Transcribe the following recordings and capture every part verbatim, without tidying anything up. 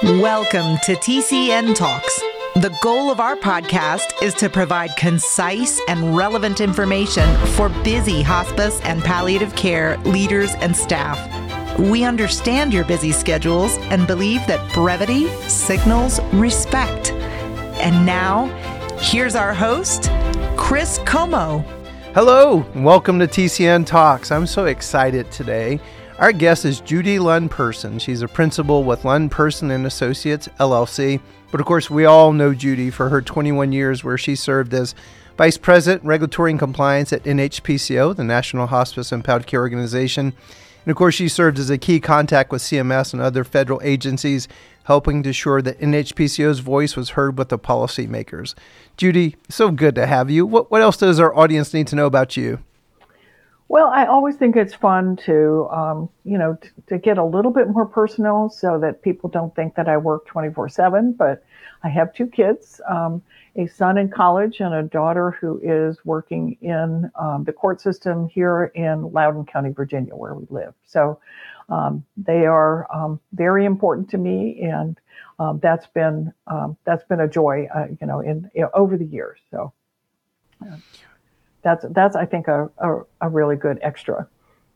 Welcome to T C N Talks. The goal of our podcast is to provide concise and relevant information for busy hospice and palliative care leaders and staff. We understand your busy schedules and believe that brevity signals respect. And now, here's our host, Chris Como. Hello, and welcome to T C N Talks. I'm so excited today. Our guest is Judy Lund-Person. She's a principal with Lund-Person and Associates, L L C. But of course, we all know Judy for her twenty-one years where she served as Vice President, Regulatory and Compliance at N H P C O, the National Hospice and Palliative Care Organization. And of course, she served as a key contact with C M S and other federal agencies, helping to ensure that N H P C O's voice was heard with the policymakers. Judy, so good to have you. What, what else does our audience need to know about you? Well, I always think it's fun to, um, you know, t- to get a little bit more personal so that people don't think that I work twenty-four seven, but I have two kids, um, a son in college and a daughter who is working in um, the court system here in Loudoun County, Virginia, where we live. So um, they are um, very important to me, and um, that's been um, that's been a joy, uh, you know, in you know, over the years. So. Yeah. That's, that's I think, a, a, a really good extra.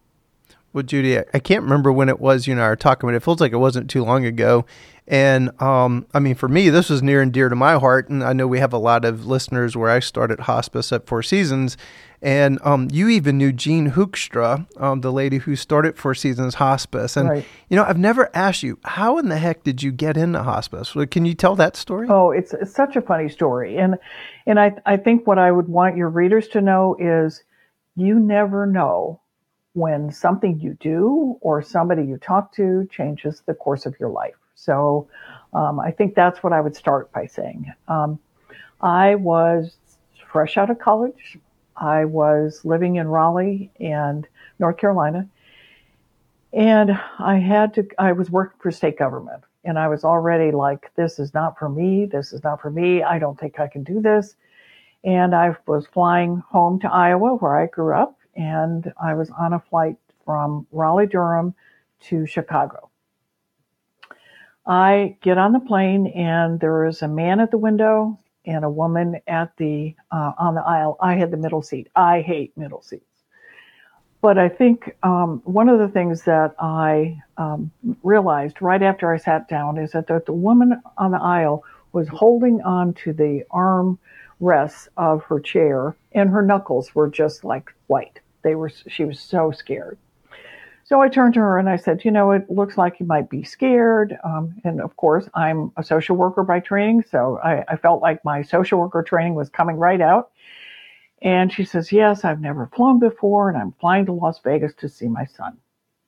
Well, Judy, I can't remember when it was you and I were talking, but it feels like it wasn't too long ago. And, um, I mean, for me, this was near and dear to my heart. And I know we have a lot of listeners where I started hospice at Four Seasons. And um, you even knew Jean Hoekstra, um, the lady who started Four Seasons Hospice. And, right. you know, I've never asked you, how in the heck did you get into hospice? Can you tell that story? Oh, it's, it's such a funny story. And and I, I think what I would want your readers to know is you never know when something you do or somebody you talk to changes the course of your life. So um, I think that's what I would start by saying. Um, I was fresh out of college. I was living in Raleigh and North Carolina, and I had to, I was working for state government, and I was already like, this is not for me. This is not for me. I don't think I can do this. And I was flying home to Iowa, where I grew up, and I was on a flight from Raleigh-Durham to Chicago. I get on the plane, and there is a man at the window and a woman at the uh, on the aisle. I had the middle seat. I hate middle seats. But I think um, one of the things that I um, realized right after I sat down is that the, the woman on the aisle was holding on to the arm rests of her chair, and her knuckles were just like white. They were. She was so scared. So I turned to her and I said, you know, it looks like you might be scared. Um, and of course, I'm a social worker by training, so I, I felt like my social worker training was coming right out. And she says, yes, I've never flown before, and I'm flying to Las Vegas to see my son.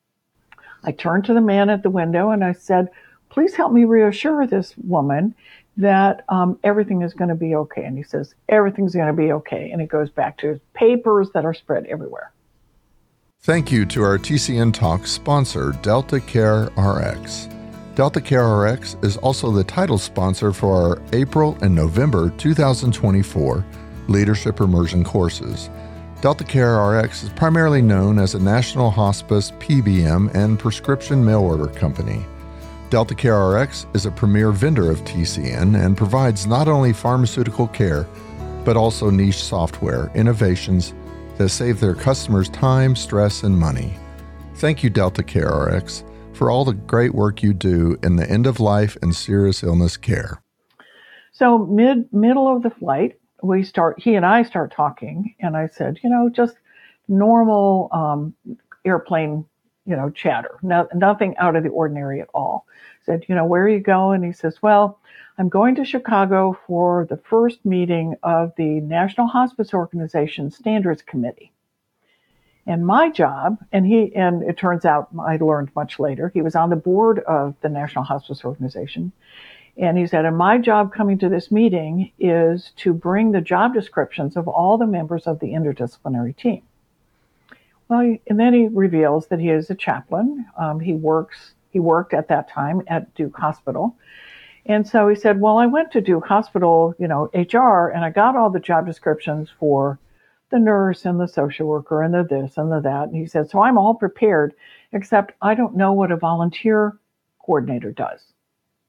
I turned to the man at the window and I said, please help me reassure this woman that um, everything is going to be okay. And he says, everything's going to be okay. And it goes back to papers that are spread everywhere. Thank you to our T C N Talks sponsor, Delta Care R X. Delta Care R X is also the title sponsor for our April and November two thousand twenty-four Leadership Immersion courses. Delta Care R X is primarily known as a national hospice, P B M, and prescription mail order company. Delta Care R X is a premier vendor of T C N and provides not only pharmaceutical care, but also niche software innovations that save their customers time, stress, and money. Thank you, Delta Care R X, for all the great work you do in the end-of-life and serious illness care. So mid middle of the flight, we start. He and I start talking, and I said, you know, just normal um, airplane, you know, chatter, no, nothing out of the ordinary at all. Said, you know, where are you going? He says, well, I'm going to Chicago for the first meeting of the National Hospice Organization Standards Committee. And my job, and he, and it turns out I learned much later, he was on the board of the National Hospice Organization. And he said, and my job coming to this meeting is to bring the job descriptions of all the members of the interdisciplinary team. Well, and then he reveals that he is a chaplain. Um, he works, he worked at that time at Duke Hospital. And so he said, well, I went to Duke Hospital, you know, H R, and I got all the job descriptions for the nurse and the social worker and the this and the that. And he said, so I'm all prepared, except I don't know what a volunteer coordinator does.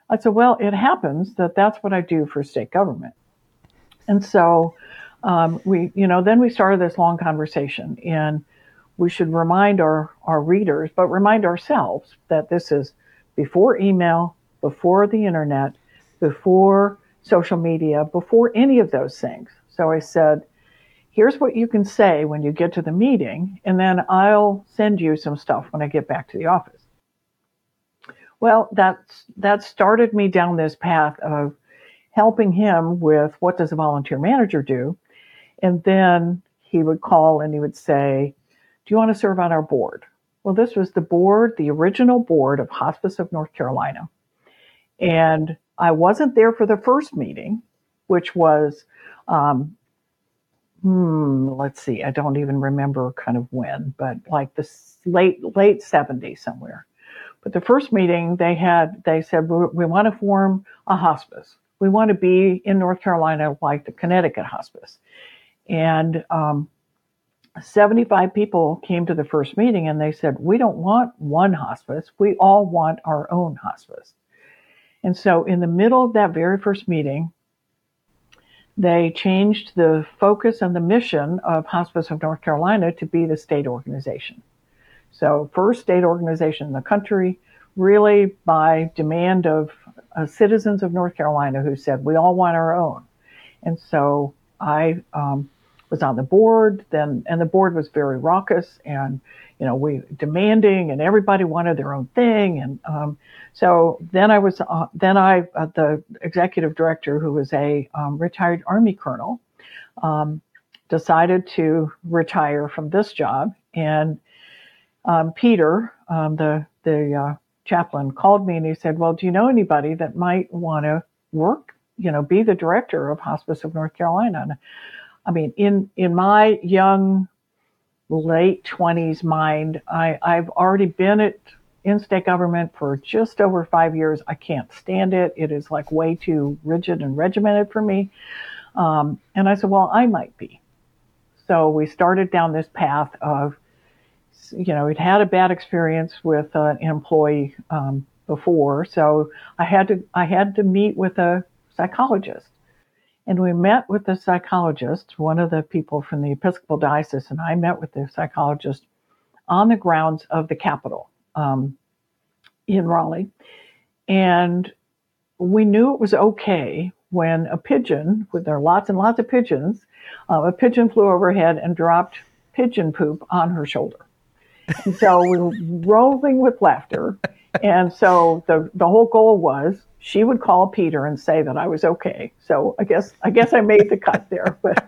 I said, well, it happens that that's what I do for state government. And so um, we, you know, then we started this long conversation, and we should remind our, our readers, but remind ourselves that this is before email, before the internet, before social media, before any of those things. So I said, here's what you can say when you get to the meeting, and then I'll send you some stuff when I get back to the office. Well, that's, that started me down this path of helping him with what does a volunteer manager do? And then he would call and he would say, do you want to serve on our board? Well, this was the board, the original board of Hospice of North Carolina. And I wasn't there for the first meeting, which was, um, hmm, let's see, I don't even remember kind of when, but like the late, late seventies somewhere. But the first meeting they had, they said, we, we want to form a hospice. We want to be in North Carolina like the Connecticut hospice. And um, seventy-five people came to the first meeting, and they said, we don't want one hospice. We all want our own hospice. And so in the middle of that very first meeting, they changed the focus and the mission of Hospice of North Carolina to be the state organization. So first state organization in the country, really by demand of uh, citizens of North Carolina who said, we all want our own. And so I um, was on the board then, and the board was very raucous and, you know, we demanding, and everybody wanted their own thing. And um, so then I was, uh, then I, uh, the executive director, who was a um, retired Army colonel, um, decided to retire from this job. And um, Peter, um, the, the uh, chaplain, called me and he said, well, do you know anybody that might want to work, you know, be the director of Hospice of North Carolina? And I mean, in, in my young, late twenties mind, I, I've already been at in state government for just over five years. I can't stand it. It is like way too rigid and regimented for me. Um, and I said, well, I might be. So we started down this path of, you know, we'd had a bad experience with an employee um, before. So I had to, I had to meet with a psychologist. And we met with the psychologist, one of the people from the Episcopal Diocese, and I met with the psychologist on the grounds of the Capitol um, in Raleigh. And we knew it was okay when a pigeon, with there are lots and lots of pigeons, uh, a pigeon flew overhead and dropped pigeon poop on her shoulder. And so we were rolling with laughter. And so the, the whole goal was she would call Peter and say that I was okay. So I guess I guess I made the cut there, but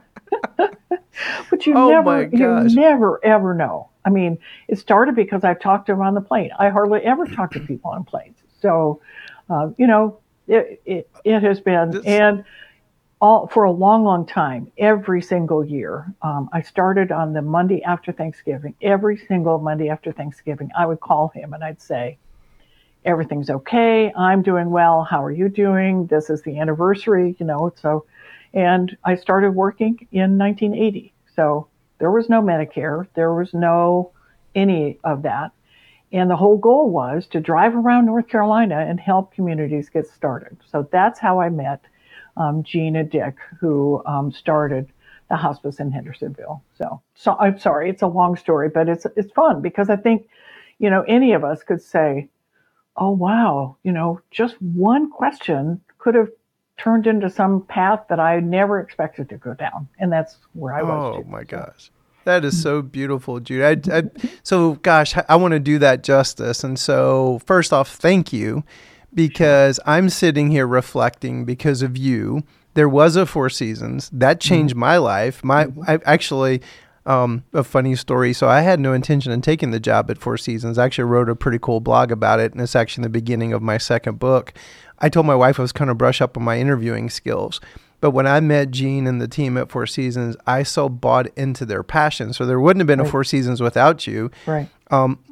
but you oh never you never ever know. I mean, it started because I talked to him on the plane. I hardly ever talk to people on planes. So uh, you know, it it, it has been this... and all for a long, long time. Every single year, um, I started on the Monday after Thanksgiving. Every single Monday after Thanksgiving, I would call him and I'd say, everything's okay. I'm doing well. How are you doing? This is the anniversary, you know, so, and I started working in nineteen eighty. So there was no Medicare. There was no any of that. And the whole goal was to drive around North Carolina and help communities get started. So that's how I met um, Gina Dick, who um, started the hospice in Hendersonville. So, so I'm sorry, it's a long story, but it's, it's fun because I think, you know, any of us could say, oh, wow, you know, just one question could have turned into some path that I never expected to go down. And that's where I was. Oh, my gosh. That is so beautiful, Judy. I, I, so, gosh, I want to do that justice. And so, first off, thank you, because I'm sitting here reflecting because of you. There was a Four Seasons. That changed mm-hmm. my life. My I actually... Um, a funny story. So I had no intention in taking the job at Four Seasons. I actually wrote a pretty cool blog about it, and it's actually the beginning of my second book. I told my wife I was kind of brush up on my interviewing skills. But when I met Gene and the team at Four Seasons, I so bought into their passion. So there wouldn't have been right. a Four Seasons without you. Right. Um,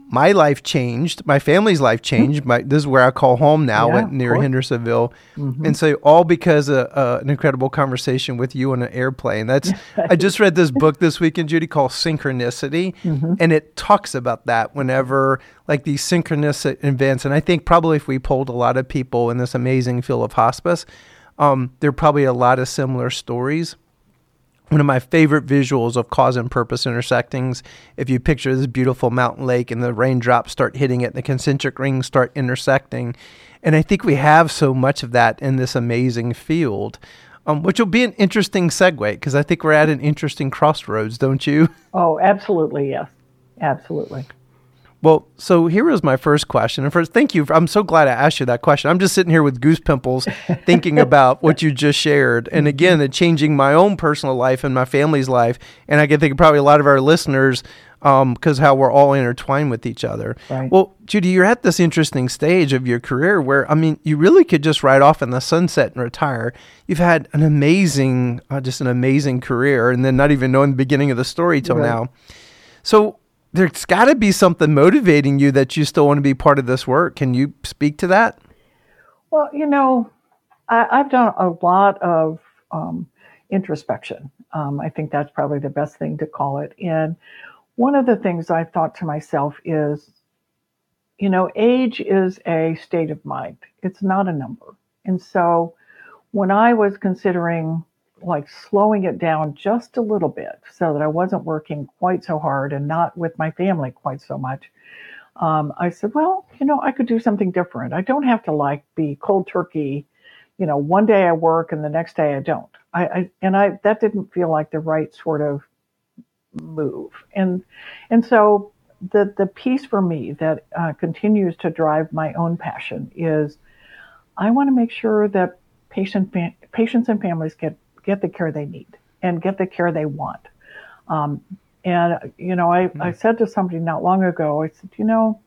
my life changed, my family's life changed. My, this is where I call home now, Yeah, at, near of course. Hendersonville. Mhm. And so all because of uh, an incredible conversation with you on an airplane. That's I just read this book this weekend, Judy, called Synchronicity. Mhm. And it talks about that whenever like these synchronous events. And I think probably if we polled a lot of people in this amazing field of hospice, um, there are probably a lot of similar stories. One of my favorite visuals of cause and purpose intersectings, if you picture this beautiful mountain lake and the raindrops start hitting it, and the concentric rings start intersecting. And I think we have so much of that in this amazing field, um, which will be an interesting segue, because I think we're at an interesting crossroads, don't you? Oh, absolutely, yes. Absolutely. Well, so here was my first question. And first, thank you. For, I'm so glad I asked you that question. I'm just sitting here with goose pimples thinking about what you just shared. And again, it changing my own personal life and my family's life. And I can think probably a lot of our listeners, because um, how we're all intertwined with each other. Right. Well, Judy, you're at this interesting stage of your career where, I mean, you really could just ride off in the sunset and retire. You've had an amazing, uh, just an amazing career, and then not even knowing the beginning of the story till Right. now. So there's got to be something motivating you that you still want to be part of this work. Can you speak to that? Well, you know, I, I've done a lot of um, introspection. Um, I think that's probably the best thing to call it. And one of the things I've thought to myself is, you know, age is a state of mind. It's not a number. And so when I was considering like slowing it down just a little bit so that I wasn't working quite so hard and not with my family quite so much, um, I said, well, you know, I could do something different. I don't have to like be cold turkey. You know, one day I work and the next day I don't. I, I and I that didn't feel like the right sort of move. And and so the the piece for me that uh, continues to drive my own passion is I want to make sure that patient fa- patients and families get get the care they need and get the care they want. Um, and, you know, I, mm-hmm. I said to somebody not long ago, I said, you know,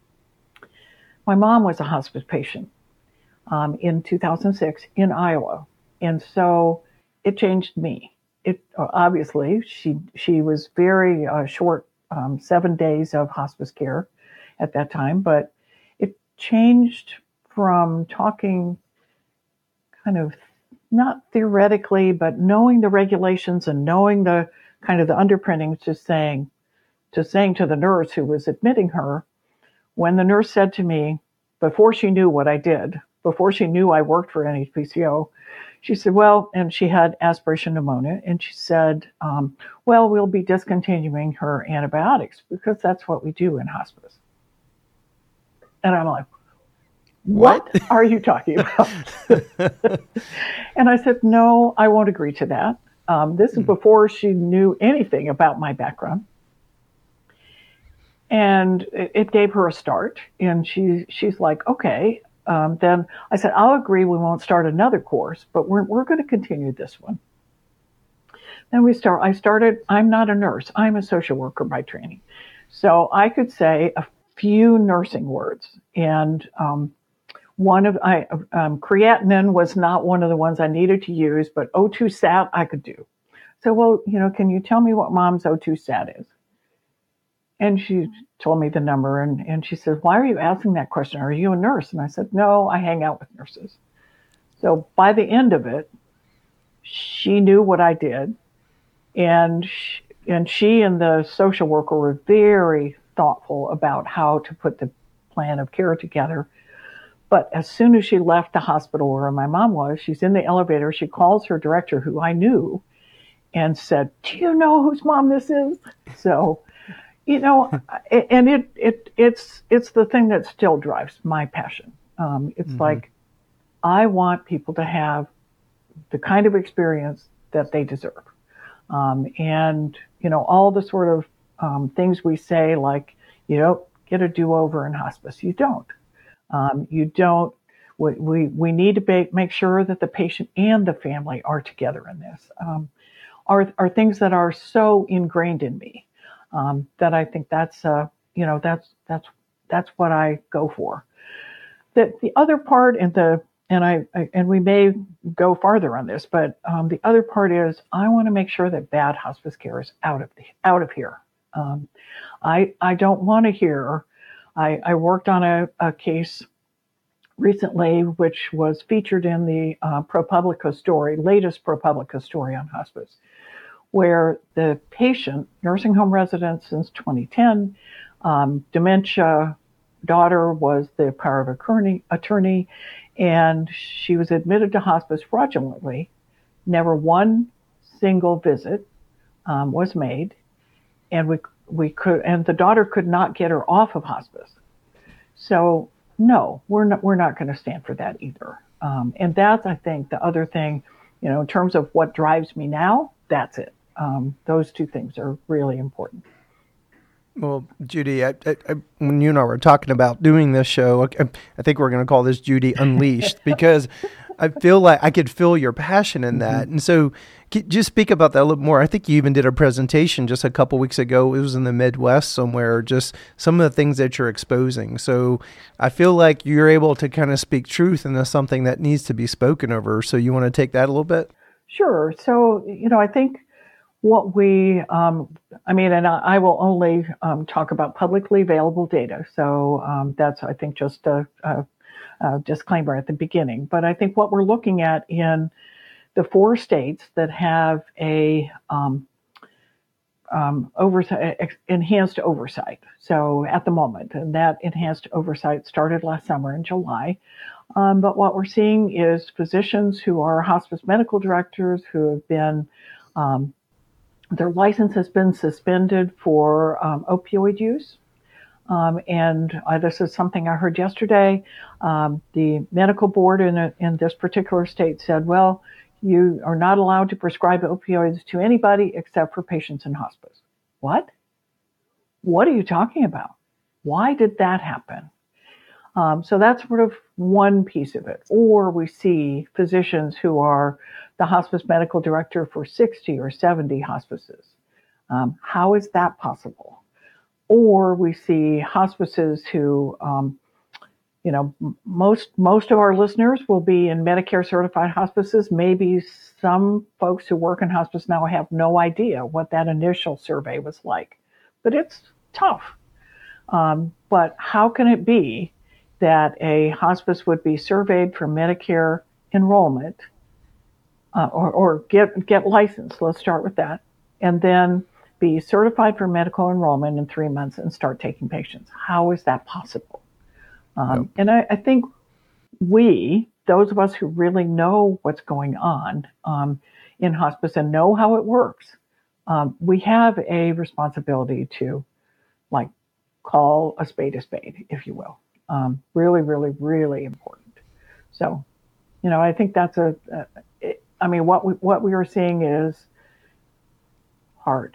my mom was a hospice patient um, in two thousand six in Iowa. And so it changed me. It obviously, she, she was very uh, short, um, seven days of hospice care at that time, but it changed from talking kind of not theoretically, but knowing the regulations and knowing the kind of the underpinnings, to saying, to saying to the nurse who was admitting her, when the nurse said to me, before she knew what I did, before she knew I worked for N H P C O, she said, well, and she had aspiration pneumonia, and she said, um, well, we'll be discontinuing her antibiotics because that's what we do in hospice. And I'm like, What, what are you talking about? And I said, no, I won't agree to that. Um, this is before she knew anything about my background. And it, it gave her a start. And she she's like, okay. Um, then I said, I'll agree we won't start another course, but we're we're going to continue this one. Then we start. I started, I'm not a nurse. I'm a social worker by training. So I could say a few nursing words. And um, One of I um, creatinine was not one of the ones I needed to use, but O two sat I could do. So, well, you know, can you tell me what mom's O two sat is? And she told me the number, and, and she said, why are you asking that question? Are you a nurse? And I said, no, I hang out with nurses. So by the end of it, she knew what I did, and she, and she and the social worker were very thoughtful about how to put the plan of care together. But as soon as she left the hospital where my mom was, she's in the elevator. She calls her director, who I knew, and said, do you know whose mom this is? So, you know, and it it it's it's the thing that still drives my passion. Um, it's mm-hmm. like, I want people to have the kind of experience that they deserve. Um, and, you know, all the sort of um, things we say, like, you don't get a do-over in hospice. You don't. Um, you don't, we, we, we need to be, make sure that the patient and the family are together in this, um, are, are things that are so ingrained in me, um, that I think that's, uh, you know, that's, that's, that's what I go for. The, the other part and the, and I, I, and we may go farther on this, but, um, the other part is I want to make sure that bad hospice care is out of the, out of here. Um, I, I don't want to hear I, I worked on a, a case recently, which was featured in the uh, ProPublica story, latest ProPublica story on hospice, where the patient, nursing home resident since twenty ten, um, dementia, daughter was the power of attorney, attorney, and she was admitted to hospice fraudulently. Never one single visit um, was made, and we we could, and the daughter could not get her off of hospice. So no, we're not we're not going to stand for that either. Um, and that's, I think, the other thing, you know, in terms of what drives me now. That's it. Um, those two things are really important. Well, Judy, I, I, I, when you and I were talking about doing this show, I, I think we're going to call this Judy Unleashed because I feel like I could feel your passion in that. Mm-hmm. And so just speak about that a little more. I think you even did a presentation just a couple weeks ago. It was in the Midwest somewhere, just some of the things that you're exposing. So I feel like you're able to kind of speak truth into something that needs to be spoken over. So you want to take that a little bit? Sure. So, you know, I think what we, um, I mean, and I, I will only um, talk about publicly available data. So um, that's, I think, just a, a, a disclaimer at the beginning. But I think what we're looking at in the four states that have a um, um, oversight, enhanced oversight. So at the moment, and that enhanced oversight started last summer in July. Um, but what we're seeing is physicians who are hospice medical directors who have been um, their license has been suspended for um, opioid use. Um, and uh, this is something I heard yesterday. Um, the medical board in, a, in this particular state said, well, you are not allowed to prescribe opioids to anybody except for patients in hospice. What? What are you talking about? Why did that happen? Um, so that's sort of one piece of it. Or we see physicians who are the hospice medical director for sixty or seventy hospices. Um, how is that possible? Or we see hospices who, um, you know, most most of our listeners will be in Medicare certified hospices. Maybe some folks who work in hospice now have no idea what that initial survey was like, but it's tough. Um, but how can it be that a hospice would be surveyed for Medicare enrollment uh, or, or get get licensed? Let's start with that, and then be certified for medical enrollment in three months and start taking patients. How is that possible? Um, yep. And I, I think we, those of us who really know what's going on um, in hospice and know how it works, um, we have a responsibility to, like, call a spade a spade, if you will. Um, really, really, really important. So, you know, I think that's a, a it, I mean, what we, what we are seeing is hard.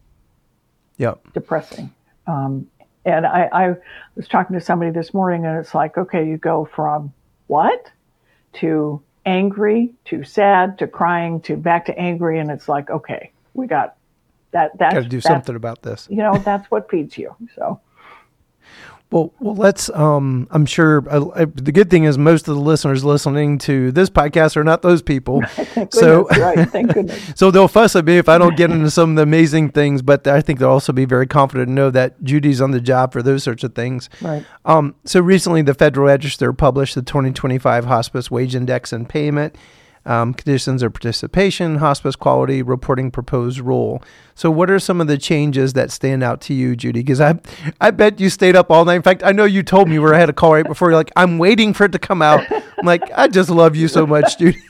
Yep. Depressing. Um, and I, I was talking to somebody this morning and it's like, okay, you go from what to angry to sad to crying to back to angry. And it's like, okay, we got that. That's got to do something about this. You know, that's what feeds you. So. Well, well, let's, um, I'm sure uh, uh, the good thing is most of the listeners listening to this podcast are not those people. Thank so, goodness, right. Thank goodness. So they'll fuss at me if I don't get into some of the amazing things, but I think they'll also be very confident to know that Judy's on the job for those sorts of things. Right. Um, so recently the Federal Register published the twenty twenty-five Hospice Wage Index and Payment. Um, conditions of participation, hospice quality, reporting proposed rule. So what are some of the changes that stand out to you, Judy? Because I I bet you stayed up all night. In fact, I know you told me we were had a call right before. You're like, I'm waiting for it to come out. I'm like, I just love you so much, Judy.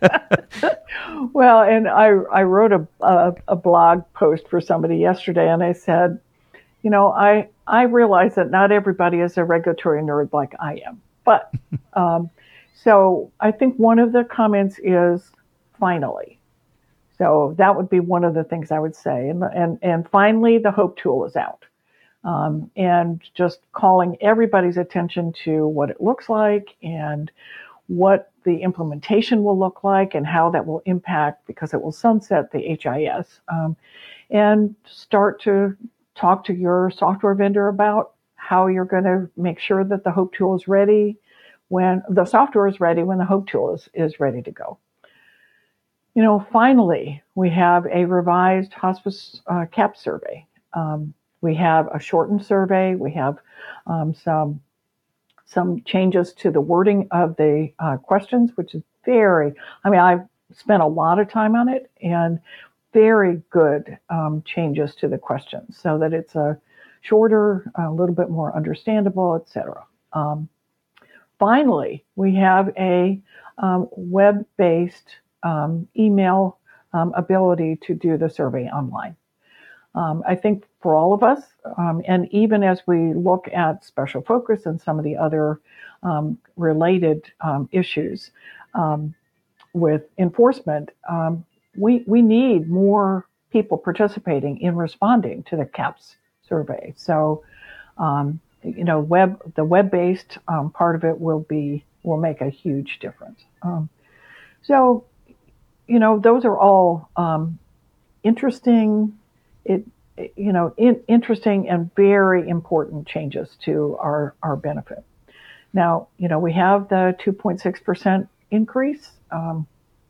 Well, and I, I wrote a, a, a blog post for somebody yesterday, and I said, you know, I, I realize that not everybody is a regulatory nerd like I am. But um so I think one of the comments is finally. So that would be one of the things I would say. And and, and finally, the HOPE tool is out. Um, and just calling everybody's attention to what it looks like and what the implementation will look like and how that will impact, because it will sunset the H I S. Um, and start to talk to your software vendor about how you're going to make sure that the HOPE tool is ready, when the software is ready, when the HOPE tool is, is ready to go. You know, finally, we have a revised hospice uh, CAP survey. Um, we have a shortened survey. We have um, some some changes to the wording of the uh, questions, which is very, I mean, I've spent a lot of time on it, and very good um, changes to the questions so that it's a shorter, a little bit more understandable, et cetera. Um, finally, we have a um, web-based um, email um, ability to do the survey online. Um, I think for all of us, um, and even as we look at special focus and some of the other um, related um, issues um, with enforcement, um, we we need more people participating in responding to the CAHPS survey. So, um, you know, web the web-based um, part of it will be will make a huge difference. Um, so, you know, those are all um, interesting. It, you know, in, interesting and very important changes to our, our benefit. Now, you know, we have the two point six percent increase. Um,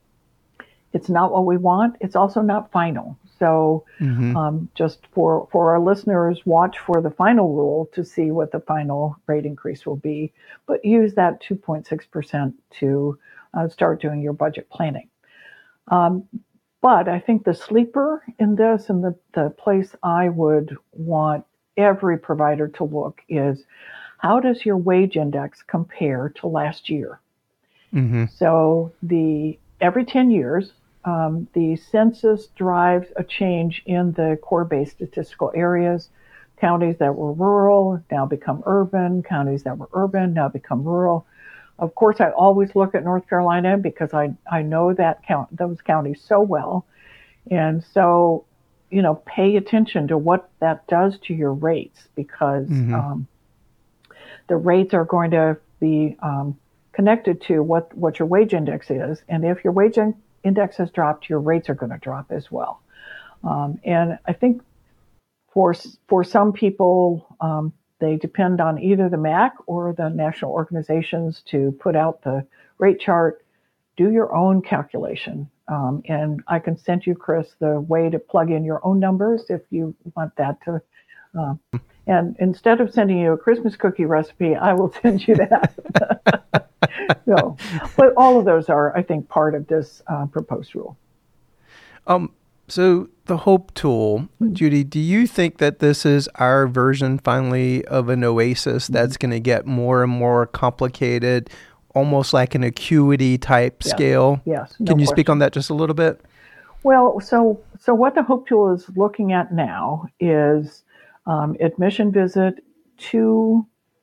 it's not what we want. It's also not final. So mm-hmm. um, just for, for our listeners, watch for the final rule to see what the final rate increase will be, but use that two point six percent to uh, start doing your budget planning. Um, But I think the sleeper in this, and the, the place I would want every provider to look, is how does your wage index compare to last year? Mm-hmm. So the every ten years, um, the census drives a change in the core-based statistical areas. Counties that were rural now become urban. Counties that were urban now become rural. Of course, I always look at North Carolina because I, I know that count those counties so well. And so, you know, pay attention to what that does to your rates, because mm-hmm. um, the rates are going to be um, connected to what, what your wage index is. And if your wage in- index has dropped, your rates are going to drop as well. Um, and I think for, for some people, um, they depend on either the M A C or the national organizations to put out the rate chart. Do your own calculation. Um, and I can send you, Chris, the way to plug in your own numbers if you want that to. Uh, and instead of sending you a Christmas cookie recipe, I will send you that. So, but all of those are, I think, part of this uh, proposed rule. Um. So the HOPE tool, Judy, do you think that this is our version finally of an OASIS that's going to get more and more complicated, almost like an acuity type yes. scale? Yes. No Can you question. speak on that just a little bit? Well, so so what the HOPE tool is looking at now is um, admission visit, two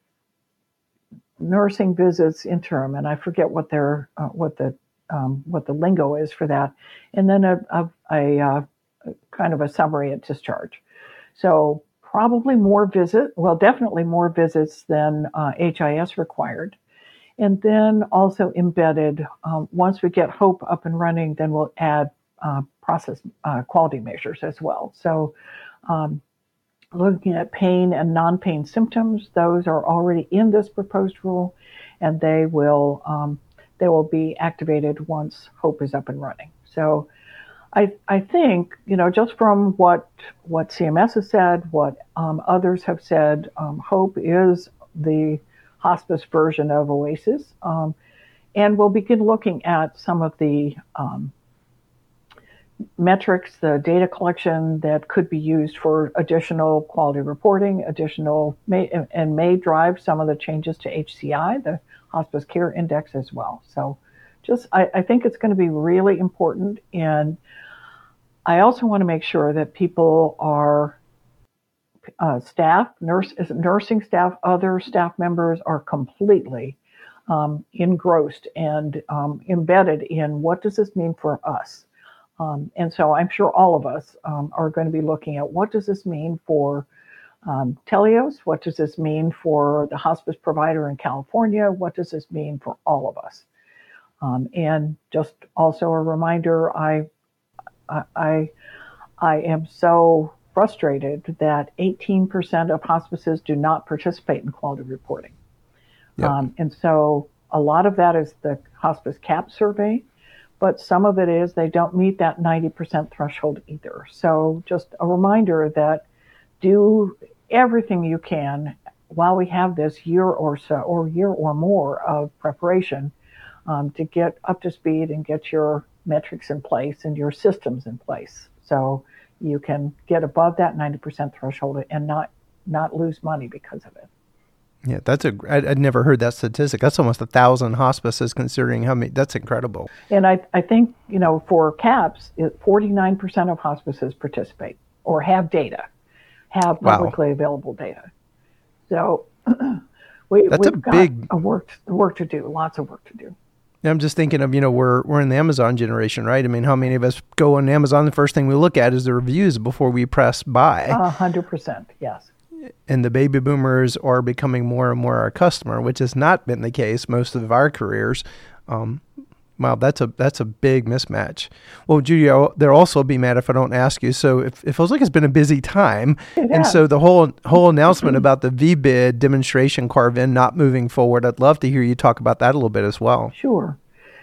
nursing visits interim, and I forget what their uh, what the Um, what the lingo is for that, and then a, a, a, a kind of a summary at discharge. So probably more visit, well, definitely more visits than uh, H I S required. And then also embedded, um, once we get HOPE up and running, then we'll add uh, process uh, quality measures as well. So um, looking at pain and non-pain symptoms, those are already in this proposed rule, and they will um, They will be activated once HOPE is up and running. So I I think, you know, just from what what C M S has said, what um, others have said, um, HOPE is the hospice version of OASIS. Um, and we'll begin looking at some of the um, metrics, the data collection that could be used for additional quality reporting, additional, may, and may drive some of the changes to H C I, the Hospice Care Index as well. So just, I, I think it's going to be really important. And I also want to make sure that people are, uh, staff, nurse, nursing staff, other staff members are completely um, engrossed and um, embedded in what does this mean for us. Um, and so I'm sure all of us um, are going to be looking at what does this mean for Um, Teleos, what does this mean for the hospice provider in California? What does this mean for all of us? Um, and just also a reminder, I, I, I am so frustrated that eighteen percent of hospices do not participate in quality reporting. Yep. Um, and so a lot of that is the hospice CAHPS survey, but some of it is they don't meet that ninety percent threshold either. So just a reminder that do everything you can while we have this year or so, or year or more of preparation um, to get up to speed and get your metrics in place and your systems in place, so you can get above that ninety percent threshold and not not lose money because of it. Yeah, that's a. I'd, I'd never heard that statistic. That's almost a thousand hospices, considering how many. That's incredible. And I, I think, you know, for CAPS, forty-nine percent of hospices participate or have data, have publicly wow. available data. So we, that's we've a got big a work work to do. Lots of work to do. I'm just thinking of, you know, we're we're in the Amazon generation, right? I mean, how many of us go on Amazon? The first thing we look at is the reviews before we press buy. A hundred percent, yes. And the baby boomers are becoming more and more our customer, which has not been the case most of our careers. Um, wow, that's a that's a big mismatch. Well, Judy, I'll, they'll also be mad if I don't ask you. So if, it feels like it's been a busy time, it and has. so the whole whole announcement about the V BID demonstration carve-in not moving forward, I'd love to hear you talk about that a little bit as well. Sure.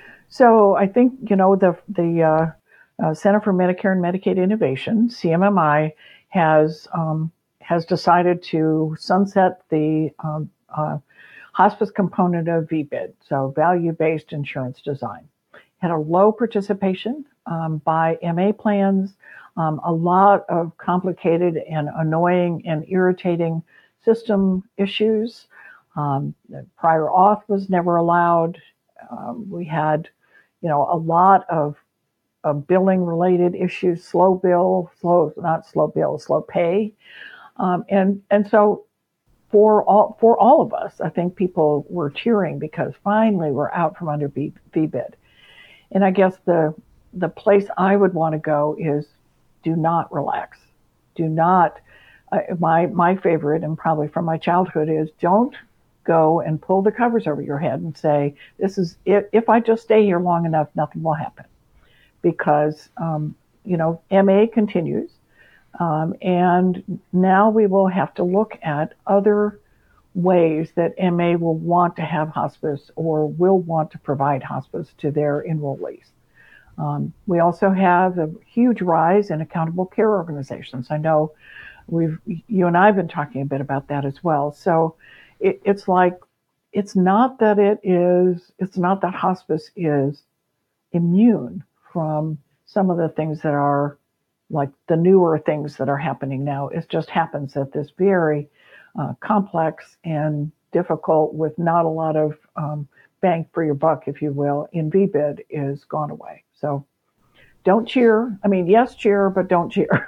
So I think, you know, the the uh, uh, Center for Medicare and Medicaid Innovation, C M M I, has um, has decided to sunset the um, uh, hospice component of V BID, so value-based insurance design. Had a low participation um, by M A plans, um, a lot of complicated and annoying and irritating system issues. Um, prior auth was never allowed. Um, we had, you know, a lot of, of billing-related issues, slow bill, slow, not slow bill, slow pay. Um, and and so for all for all of us, I think people were cheering because finally we're out from under V BID. And I guess the the place I would want to go is do not relax. Do not, uh, my my favorite, and probably from my childhood, is don't go and pull the covers over your head and say, this is, if, if I just stay here long enough, nothing will happen. Because, um, you know, M A continues. Um, and now we will have to look at other ways that M A will want to have hospice or will want to provide hospice to their enrollees. Um, we also have a huge rise in accountable care organizations. I know we've, you and I have been talking a bit about that as well. So it, it's like, it's not that it is, it's not that hospice is immune from some of the things that are like the newer things that are happening now. It just happens that this very uh, complex and difficult, with not a lot of um, bang for your buck, if you will, in V BID is gone away. So don't cheer. I mean, yes, cheer, but don't cheer.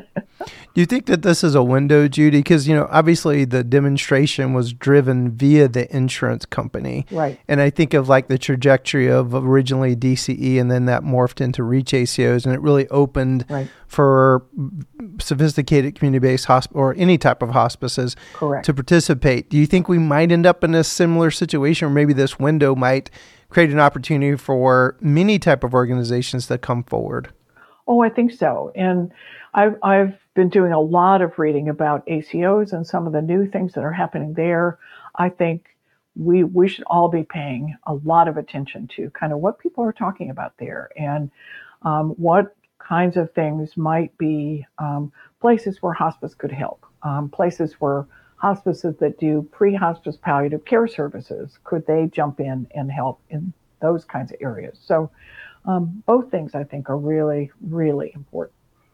Do you think that this is a window, Judy? Because, you know, obviously the demonstration was driven via the insurance company. Right. And I think of like the trajectory of originally D C E and then that morphed into REACH A C Os, and it really opened right. for sophisticated community-based hospice or any type of hospices Correct. to participate. Do you think we might end up in a similar situation, or maybe this window might create an opportunity for many type of organizations that come forward? Oh, I think so. And I've, I've been doing a lot of reading about A C Os and some of the new things that are happening there. I think we we should all be paying a lot of attention to kind of what people are talking about there, and um, what kinds of things might be um, places where hospice could help, um, places where hospices that do pre-hospice palliative care services, could they jump in and help in those kinds of areas? So um, both things I think are really, really important.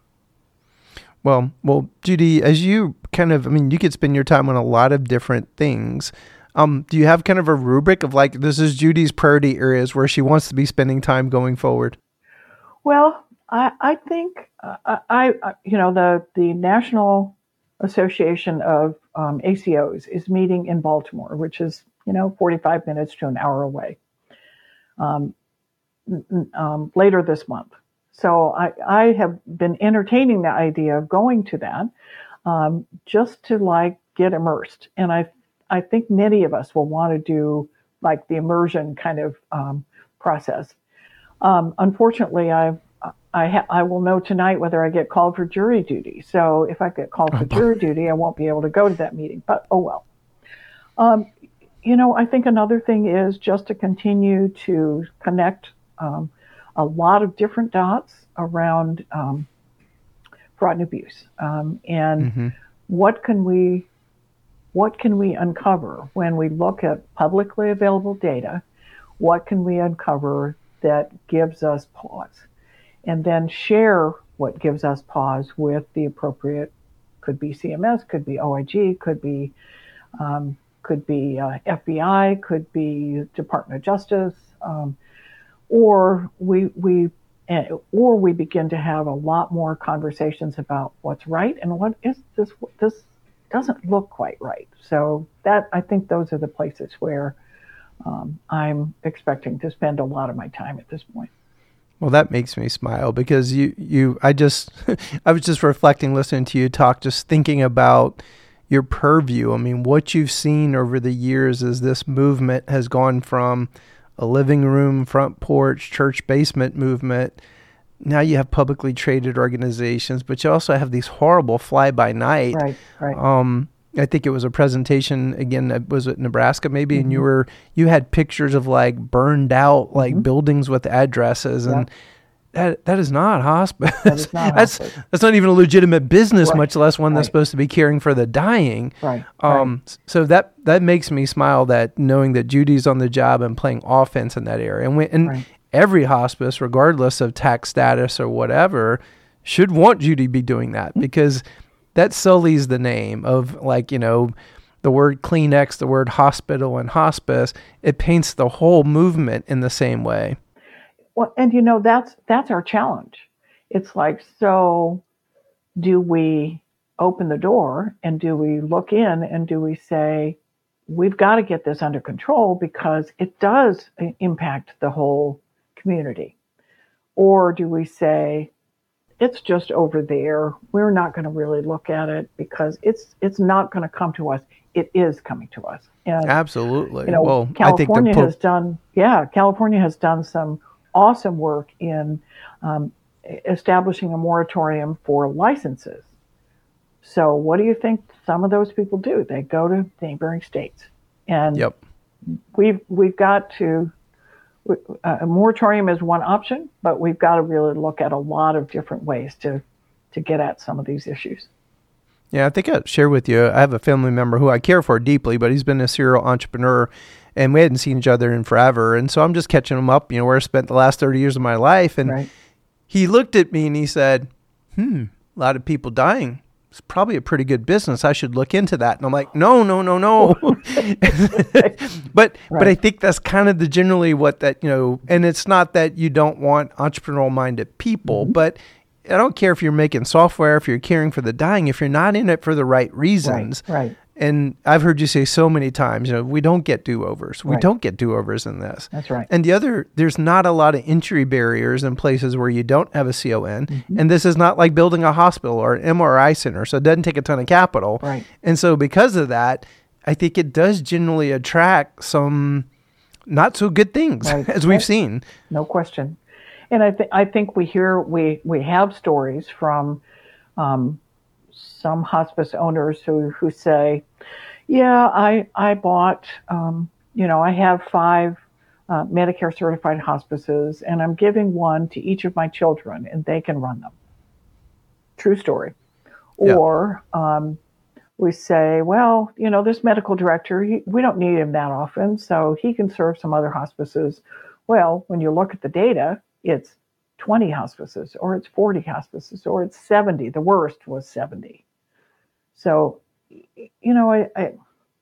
Well, well, Judy, as you kind of, I mean, you could spend your time on a lot of different things. Um, do you have kind of a rubric of like, this is Judy's priority areas where she wants to be spending time going forward? Well, I, I think, uh, I, I, you know, the, the National Association of um, A C Os is meeting in Baltimore, which is, you know, forty-five minutes to an hour away, um, um, later this month. So I, I have been entertaining the idea of going to that, um, just to like get immersed. And I, I think many of us will want to do like the immersion kind of um, process. Um, unfortunately, I've, I, ha- I will know tonight whether I get called for jury duty. So if I get called for jury duty, I won't be able to go to that meeting. But oh well. Um, you know, I think another thing is just to continue to connect um, a lot of different dots around um, fraud and abuse. Um, and mm-hmm. what can we what can we uncover when we look at publicly available data? What can we uncover that gives us pause? And then share what gives us pause with the appropriate, could be C M S, could be O I G, could be um, could be uh, F B I, could be Department of Justice, um, or we we or we begin to have a lot more conversations about what's right and what is this this doesn't look quite right. So that, I think those are the places where um, I'm expecting to spend a lot of my time at this point. Well, that makes me smile because you, you, I just, I was just reflecting, listening to you talk, just thinking about your purview. I mean, what you've seen over the years as this movement has gone from a living room, front porch, church basement movement. Now you have publicly traded organizations, but you also have these horrible fly-by-night. Right, right. Um, I think it was a presentation, again, was it Nebraska maybe? Mm-hmm. And you were, you had pictures of like burned out, like mm-hmm. buildings with addresses. And yep. that that is not hospice. That is not that's, hospice. That's not even a legitimate business, right. much less one right. that's supposed to be caring for the dying. Right. Um, right. So that, that makes me smile, that knowing that Judy's on the job and playing offense in that area. And, we, and right. every hospice, regardless of tax status or whatever, should want Judy to be doing that, because that sullies the name of, like, you know, the word Kleenex, the word hospital and hospice. It paints the whole movement in the same way. Well, and you know, that's that's our challenge. It's like, so do we open the door and do we look in and do we say, we've got to get this under control because it does impact the whole community? Or do we say, it's just over there, we're not going to really look at it because it's it's not going to come to us. It is coming to us. And, absolutely. You know, well, California I think the po- has done, yeah, California has done some awesome work in um, establishing a moratorium for licenses. So what do you think some of those people do? They go to neighboring states. And yep. we've we've got to, uh, a moratorium is one option, but we've got to really look at a lot of different ways to, to get at some of these issues. Yeah, I think I'd share with you, I have a family member who I care for deeply, but he's been a serial entrepreneur, and we hadn't seen each other in forever. And so I'm just catching him up, you know, where I spent the last thirty years of my life. And right. he looked at me and he said, hmm, a lot of people dying. It's probably a pretty good business. I should look into that. And I'm like, no, no, no, no. but right. but I think that's kind of the generally what that, you know, and it's not that you don't want entrepreneurial minded people, mm-hmm. but I don't care if you're making software, if you're caring for the dying, if you're not in it for the right reasons. Right, right. And I've heard you say so many times, you know, we don't get do-overs. We right. don't get do-overs in this. That's right. And the other, there's not a lot of entry barriers in places where you don't have a C O N. Mm-hmm. And this is not like building a hospital or an M R I center, so it doesn't take a ton of capital. Right. And so because of that, I think it does generally attract some not so good things, right. as we've right. seen. No question. And I, th- I think we hear, we, we have stories from um, some hospice owners who, who say, yeah, I, I bought, um, you know, I have five uh, Medicare certified hospices and I'm giving one to each of my children and they can run them. True story. Yeah. Or um, we say, well, you know, this medical director, he, we don't need him that often, so he can serve some other hospices. Well, when you look at the data, it's twenty hospices, or it's forty hospices, or it's seventy. The worst was seventy. So, you know, I, I,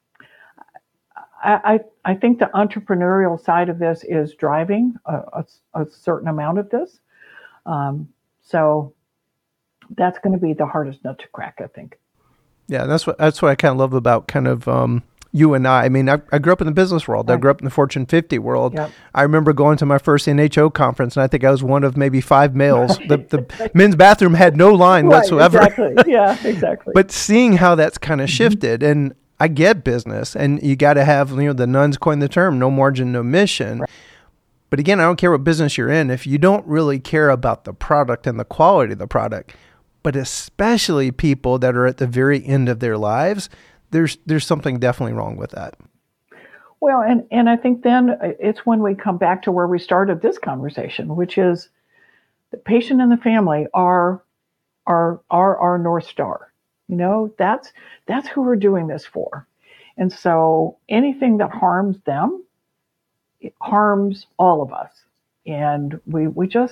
I, I think the entrepreneurial side of this is driving a, a, a certain amount of this. Um, so that's going to be the hardest nut to crack, I think. Yeah, that's what that's what I kind of love about kind of um, you and I. I mean, I, I grew up in the business world. Right. I grew up in the Fortune fifty world. Yep. I remember going to my first N H O conference, and I think I was one of maybe five males. The, the men's bathroom had no line right, whatsoever. Exactly. Yeah, exactly. But seeing how that's kind of shifted, mm-hmm. and I get business, and you got to have, you know, the nuns coined the term, no margin, no mission. Right. But again, I don't care what business you're in. If you don't really care about the product and the quality of the product, but especially people that are at the very end of their lives, there's there's something definitely wrong with that. Well, and, and I think then it's when we come back to where we started this conversation, which is the patient and the family are are are our North Star. You know, that's that's who we're doing this for. And so anything that harms them, it harms all of us. And we we just,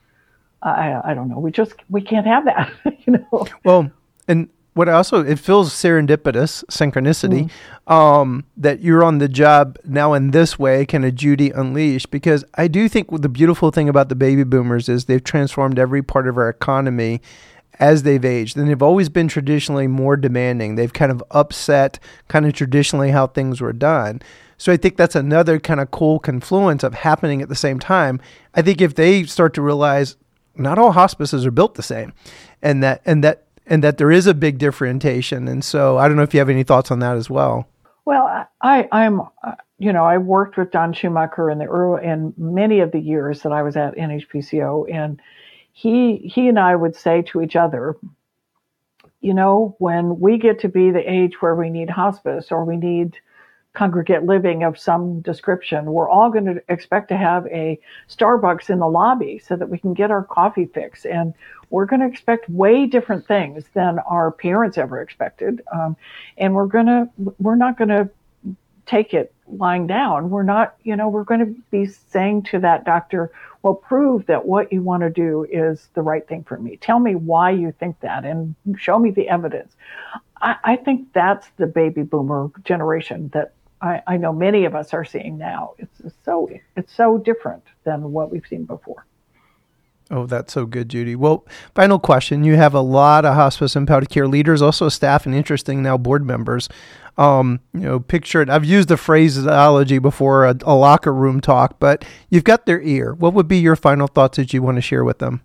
I I don't know, we just, we can't have that, you know. Well, and what also, it feels serendipitous, synchronicity, mm. um, that you're on the job now in this way, kind of Judy Unleashed, because I do think the beautiful thing about the baby boomers is they've transformed every part of our economy as they've aged. And they've always been traditionally more demanding. They've kind of upset kind of traditionally how things were done. So I think that's another kind of cool confluence of happening at the same time. I think if they start to realize not all hospices are built the same, and that, and that, and that there is a big differentiation. And so I don't know if you have any thoughts on that as well. Well, I, I'm, you know, I worked with Don Schumacher in the early, in many of the years that I was at N H P C O, and he, he and I would say to each other, you know, when we get to be the age where we need hospice or we need congregate living of some description, we're all going to expect to have a Starbucks in the lobby so that we can get our coffee fix. And we're going to expect way different things than our parents ever expected. Um, and we're going to, we're not going to take it lying down. We're not, you know, we're going to be saying to that doctor, well, prove that what you want to do is the right thing for me. Tell me why you think that and show me the evidence. I, I think that's the baby boomer generation that I, I know many of us are seeing now. It's so, it's so different than what we've seen before. Oh, that's so good, Judy. Well, final question. You have a lot of hospice and palliative care leaders, also staff and interesting now board members. Um, you know, picture it. I've used the phraseology before, a, a locker room talk, but you've got their ear. What would be your final thoughts that you want to share with them?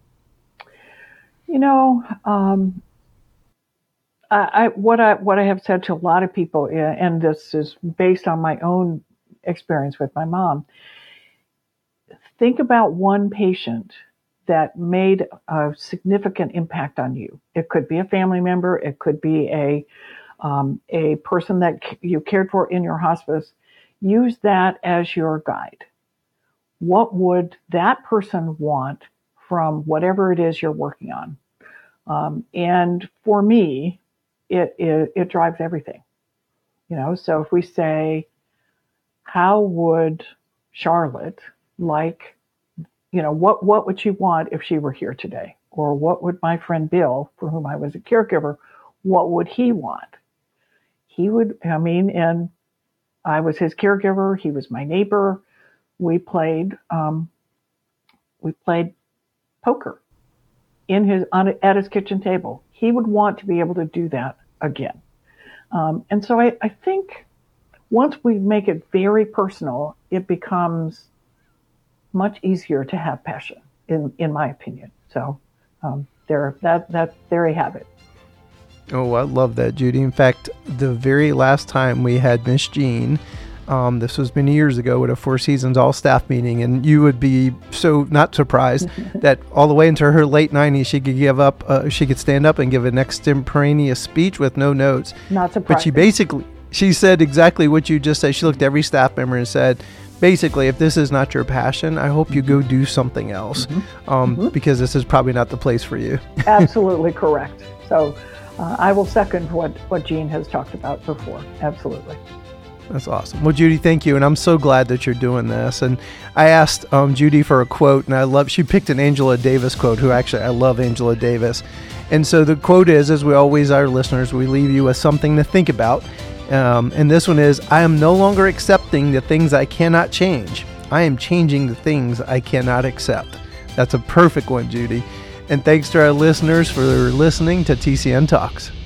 You know, um, I, I, what I what I have said to a lot of people, and this is based on my own experience with my mom. Think about one patient that made a significant impact on you. It could be a family member. It could be a um, a person that you cared for in your hospice. Use that as your guide. What would that person want from whatever it is you're working on? Um, and for me, it, it it drives everything. You know, so if we say, how would Charlotte like, you know, what, what would she want if she were here today? Or what would my friend Bill, for whom I was a caregiver, what would he want? He would, I mean, and I was his caregiver. He was my neighbor. We played, um, we played poker in his, on, at his kitchen table. He would want to be able to do that again. Um, and so I, I think once we make it very personal, it becomes much easier to have passion, in, in my opinion. So um, there, that, that, there you have it. Oh, I love that, Judy. In fact, the very last time we had Miss Jean, um, this was many years ago at a Four Seasons all-staff meeting, and you would be so not surprised that all the way into her late nineties, she could give up, uh, she could stand up and give an extemporaneous speech with no notes. Not surprised. But she basically, she said exactly what you just said. She looked at every staff member and said, basically, if this is not your passion, I hope you go do something else, mm-hmm. Um, mm-hmm. because this is probably not the place for you. Absolutely correct. So uh, I will second what, what Jean has talked about before. Absolutely. That's awesome. Well, Judy, thank you. And I'm so glad that you're doing this. And I asked um, Judy for a quote, and I love, she picked an Angela Davis quote, who actually, I love Angela Davis. And so the quote is, as we always, our listeners, we leave you with something to think about. Um, and this one is, I am no longer accepting the things I cannot change. I am changing the things I cannot accept. That's a perfect one, Judy. And thanks to our listeners for listening to T C N Talks.